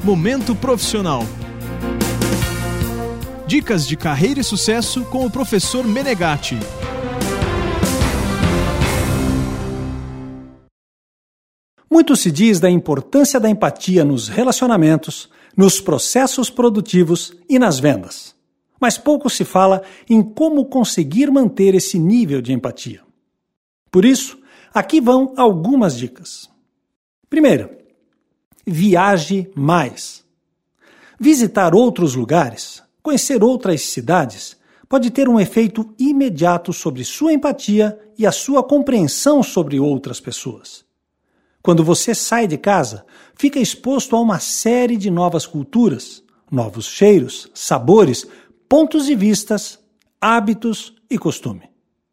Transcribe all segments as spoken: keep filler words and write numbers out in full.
Momento Profissional. Dicas de carreira e sucesso com o professor Menegatti. Muito se diz da importância da empatia nos relacionamentos, nos processos produtivos e nas vendas. Mas pouco se fala em como conseguir manter esse nível de empatia. Por isso, aqui vão algumas dicas. Primeiro, viaje mais. Visitar outros lugares, conhecer outras cidades, pode ter um efeito imediato sobre sua empatia e a sua compreensão sobre outras pessoas. Quando você sai de casa, fica exposto a uma série de novas culturas, novos cheiros, sabores, pontos de vistas, hábitos e costume.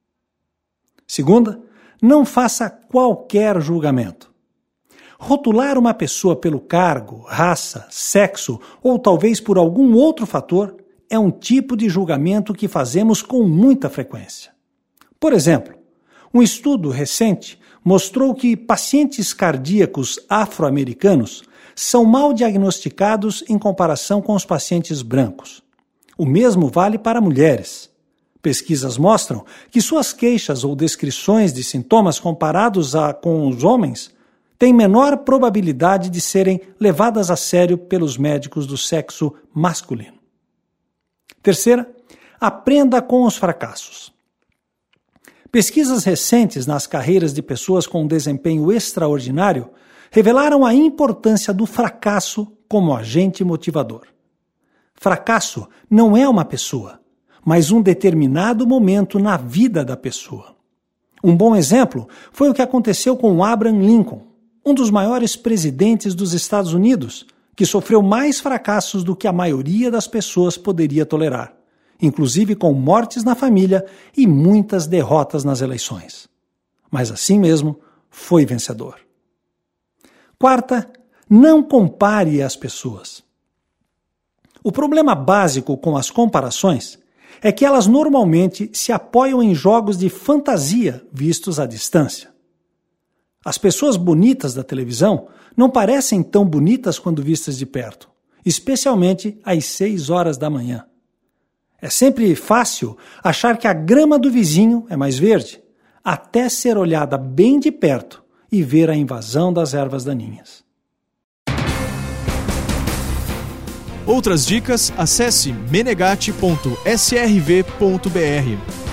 Segunda, não faça qualquer julgamento. Rotular uma pessoa pelo cargo, raça, sexo ou talvez por algum outro fator é um tipo de julgamento que fazemos com muita frequência. Por exemplo, um estudo recente mostrou que pacientes cardíacos afro-americanos são mal diagnosticados em comparação com os pacientes brancos. O mesmo vale para mulheres. Pesquisas mostram que suas queixas ou descrições de sintomas comparados a com os homens têm menor probabilidade de serem levadas a sério pelos médicos do sexo masculino. Terceira, aprenda com os fracassos. Pesquisas recentes nas carreiras de pessoas com desempenho extraordinário revelaram a importância do fracasso como agente motivador. Fracasso não é uma pessoa, mas um determinado momento na vida da pessoa. Um bom exemplo foi o que aconteceu com Abraham Lincoln, um dos maiores presidentes dos Estados Unidos, que sofreu mais fracassos do que a maioria das pessoas poderia tolerar, inclusive com mortes na família e muitas derrotas nas eleições. Mas assim mesmo, foi vencedor. Quarta, não compare as pessoas. O problema básico com as comparações é que elas normalmente se apoiam em jogos de fantasia vistos à distância. As pessoas bonitas da televisão não parecem tão bonitas quando vistas de perto, especialmente às seis horas da manhã. É sempre fácil achar que a grama do vizinho é mais verde, até ser olhada bem de perto e ver a invasão das ervas daninhas. Outras dicas, acesse menegatti ponto s r v ponto b r.